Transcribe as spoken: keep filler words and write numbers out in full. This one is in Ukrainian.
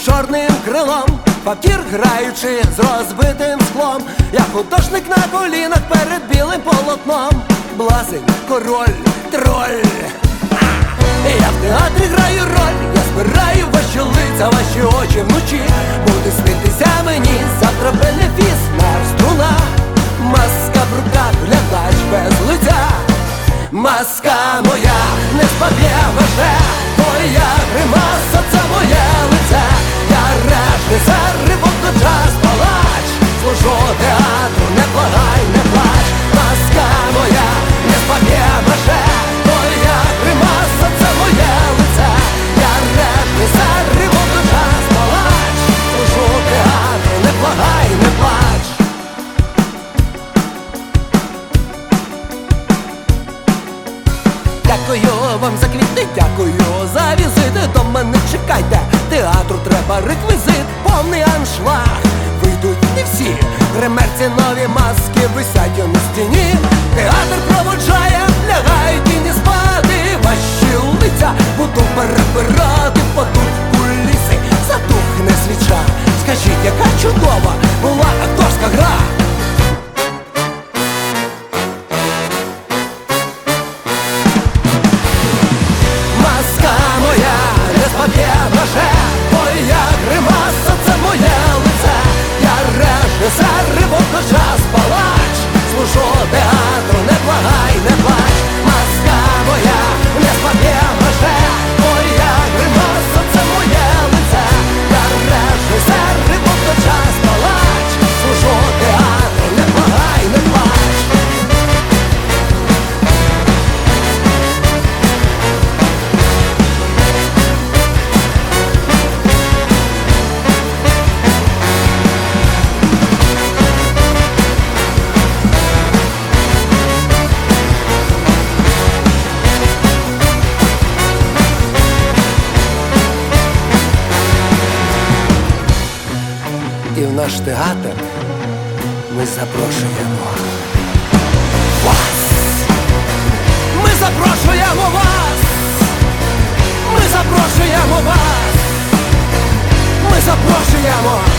чорним крилом, фактір граючи з розбитим склом. Я художник на колінах перед білим полотном. Блазень, король, троль. Я в театрі граю роль, я збираю ваші лиця, ваші очі вночі. Буде снитися мені завтра бенефіс, нар струна. Маска в руках, глядач без лиця. Маска моя не спаб'є ваше, твоя гримаса — це моє лице. Я режисер, водночас палач, служу театру, не благай, не плач. Маска моя не спаб'є ваше, твоя гримаса — це моє лице. Я режисер, водночас палач, служу театру, не благай, не плач. Дякую вам за квіти, дякую за візити. До мене чекайте, театру треба реквізит, повний аншлаг. Вийдуть не всі, гримерці нові маски висять на стіні. Театр проводжає, лягають тіні спати. Ваші лиця буду перебирати, падуть куліси, затухне свіча. Скажіть, яка чудова була акторська гра. Твоя гримаса — це моє лице. Я режисер, водночас палач, служу театру, не благай, не плач. Маска моя не спаб'є ваше, твоя гримаса — це моє лице. Я режисер, водночас палач, служу театру, не благай, не плач. І в наш театр ми запрошуємо вас. Ми запрошуємо вас. Ми запрошуємо вас. Ми запрошуємо.